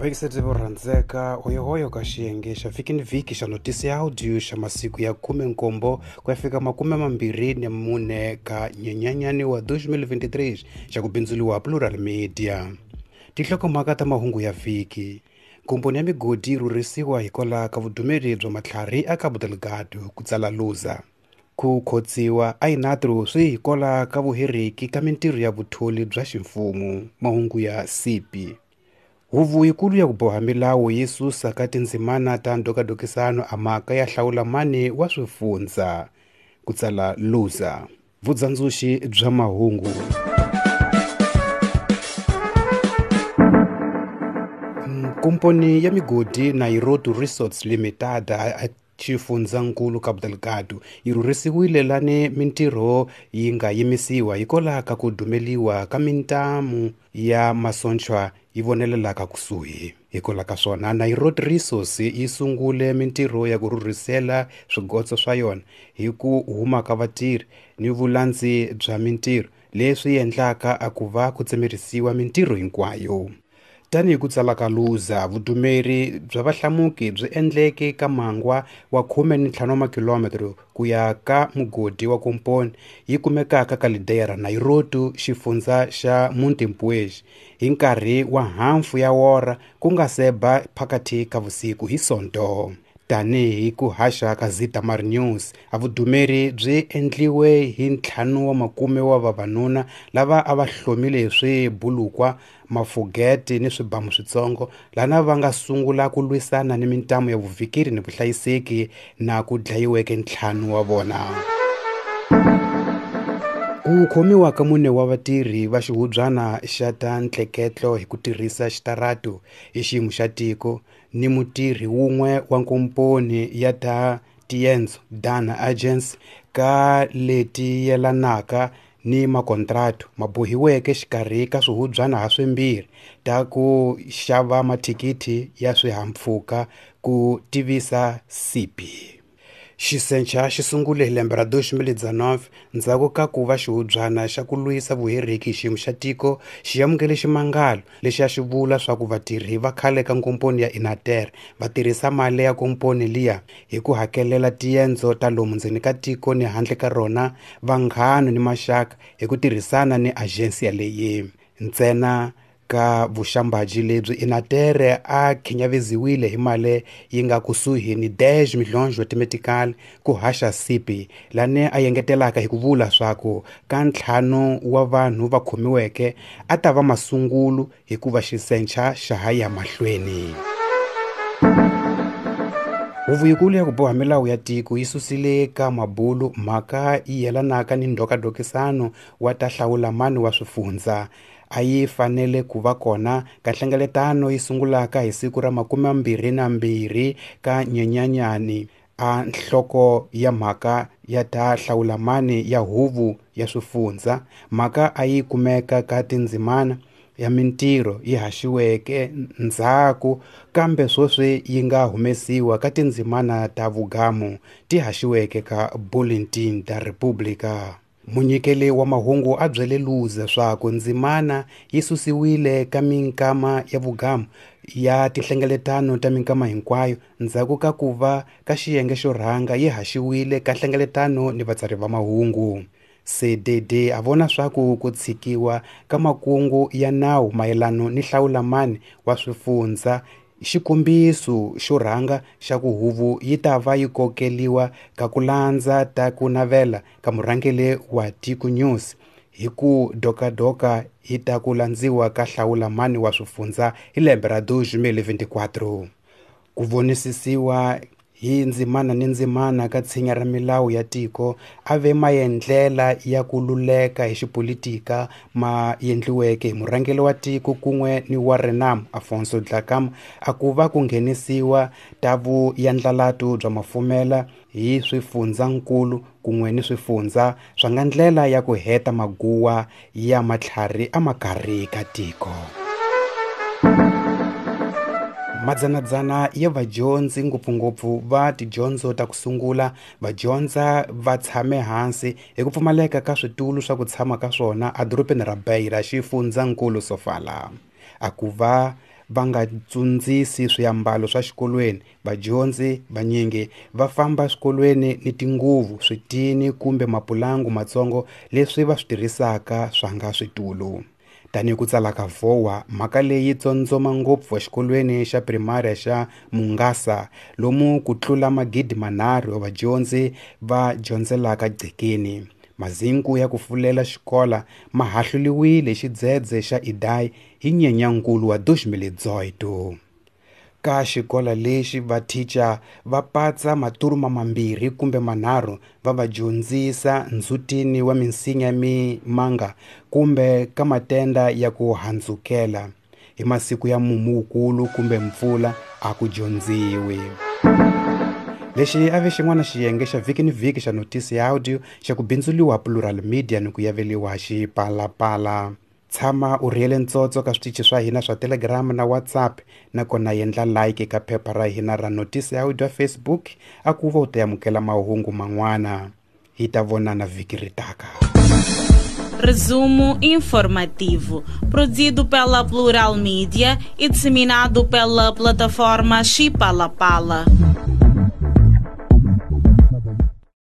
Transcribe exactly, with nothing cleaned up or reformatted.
Vaekisete vo rhandzeka hoyohoyo ka xiyenge xa vhiki ni vhiki xa notisi ya audio xa masiku ya khume nkombo ku ya fika makume mambirhi ni mune ka Nyenyanyani wa twenty twenty-three xa ku bindzuriwa Plural Media. Tinhlokomhaka ta mahungu ya vhiki. Komponi ya migodi yi rhurhisiwa hikwalaho ka vudumeri bya matlhari a Cabo Delgado ku tsala luza. Ku khotsiwa eInatru swi hikwalaho ka vuheriki ka mintirho ya vutholi bya ximfumo. Mahungu ya C P. Huvo yikulu ya ku boha milawu yi susa ka tindzimana ta ndokadokisano a mhaka ya hlawulamani wa swifundza ku tsala luza. Vudzandzuxi bya mahungu. Komponi ya migodi Nairoto Resorts Limited a xifundzankulu Cabo Delgado yi rhurhisiwile lani mintirho yi nga yimisiwa hikwalaho ka ku dumeliwa ka mintamu ya masontshwa yi vonelelaka kusuhi. Hikwalaho ka swona Nairoto Resources yi sungule mintirho ya ku rhurhisela swigotso swa yona hi ku huma ka vatirhi ni vulandzi bya mintirho leswi endlaka a ku va ku tsemerisiwa mintirho hinkwayo. Tanihi ku tsala ka luza, vudumeri bya vahlamuki byi endleke ka mangwa wa khume ni ntlhanu wa makilometro ku ya ka mugodi wa komponi yi kumekaka ka lidera Nairoto xifundza xa Montepuez hi nkarhi wa hafu ya wora ku nga se ba phakathi ka vusiku hi Sonto. Tanihi ku haxa ka Zitamar News, a vudumeri byi endliwe hi ntlhanu wa makume wa vavanuna lava a va hlomile swibulukwa, mafugeti ni swibamu switsongo lana va nga sungula ku lwisana ni mintamu ya vuvikiri ni vuhlayiseki na ku dlayiweke ntlhanu wa vona. Ku khomiwa ka mune wa vatirhi va xihubyana xa ta ntleketlo hi ku tirhisa xitarato hi xiyimo xa tiko ni mutirhi wun'we wa komponi ya ta Tienzo Dana Agency ka leti yelanaka ni makontrato ma bohiweke xikarhi ka swihubyana ha swimbirhi ta ku xava mathikithi ya swihahampfhuka ku tivisa C P. Xisencha xi sungule hi lembe ra twenty nineteen ndzhaku ka ku va xihubyana xa ku lwisa vuheriki hi xiyimo xa tiko xi amukele ximangalo lexi a xi vula swa ku vatirhi va khale ka komponi ya Inater va tirhisa mali ya komponi liya hi ku hakelela tiendzo ta lomu ndzeni ka tiko ni handle ka rona, vanghano ni maxaka hi ku tirhisana ni agency leyi. Ntsena ka vuxambaji lebyi Inatere a khinyaveziwile hi mali yi nga kusuhi ni dash milhonjo timetikali ku haxa C P lani a yengetelaka hi ku vula swaku ka ntlhanu wa vanhu va khomiweke a ta va masungulu hikuva xisencha xa ha ya mahlweni. Huvo yikulu ya ku boha milawu ya tiko yi susile ka mabulu mhaka yi yelanaka ni ndokadokisano wa ta hlawulamani wa swifundza. A yi fanele ku va kona ka nhlengeletano yi sungulaka hi siku ra makume mambirhi na mbirhi ka Nyenyanyani. A nhloko ya mhaka ya ta hlawulamani ya huvo ya swifundza, mhaka a yi kumeka ka tindzimana ya mintirho yi haxiweke ndzhaku kambe sweswi yi nga humesiwa ka tindzimana ta vugamu ti haxiweke ka Bulletin ta República. Munyikeli wa mahungu a byele luza swaku ndzimana yi susiwile ka minkama ya vugamu ya tinhlengeletano ta minkama hinkwayo ndzhaku ka ku va ka xiyenge xo rhanga yi haxiwile ka nhlengeletano ni vatsari va mahungu. C D D a vona swaku ku tshikiwa ka makungu ya nawu mayelano ni hlawulamani wa swifundza xikombiso xo rhanga xa ku huvo yi ta va yi kokeliwa ka ku landza ta ku navela ka murhangeli wa Tiko News hi ku dokadoka hi ta ku landziwa ka hlawulamani wa swifundza hi lembe ra twenty twenty-four. Ku vonisisiwa hi ndzimana ni ndzimana ka tshinya ra milawu ya tiko a ve maendlela ya ku luleka hi xipolitika ma endliweke hi murhangeli wa tiko kun'we ni wa Renamo Afonso Dhlakama a ku va ku nghenisiwa ta vuyandlalato bya mafumela hi swifundzankulu kun'we ni swifundza swa nga ndlela ya ku heta maguwa ya matlhari a makarhi ka tiko. Madzanadzana ya vadyondzi ngopfungopfu va tidyondzo ta ku sungula vadyondza va tshame hansi hi ku pfumaleka ka switulu swa ku tshama ka swona a dorobeni ra Beira xifundzankulu Sofala. A ku va va nga tsundzisi swiambalo swa xikolweni. Vadyondzi vanyingi va famba swikolweni ni tinguvu, switini kumbe mapulangu matsongo leswi va swi tirhisaka swa nga switulu. Tanihi ku tsala ka V O A, mhaka leyi tsontsoma ngopfu exikolweni xa primary xa Mungasa lomu ku tlula magidi manharhu wa vadyondzi va dyondzelaka Gcekeni. Mazinku ya ku fulela xikola ma hahluliwile hi xidzedze xa Idai hi Nyenyankulu wa Dushimiledzoi. Ka xikola lexi vathicha va patsa maturuma mambirhi kumbe manharhu va va dyondzisa ndzhutini wa minsinya mi manga kumbe ka matenda ya ku handzukela. Hi masiku ya mumu wukulu kumbe mpfula a ku dyondziwi. Lexi a ve xin'wana xiyenge xa viki ni viki xa notisi ya audio xa ku bindzuliwa Plural Media ni ku yaveliwa Xipalapala. Tshama u rhiyele ntsotso ka switichi swa hina swa Telegram na WhatsApp, nakona yendla like ka phepha ra hina ra notisi ya audio Facebook a ku va u ta amukela mahungu man'wana. Hi ta vonana viki ritaka. Resumo informativo, produzido pela Plural Media e disseminado pela plataforma Xipalapala.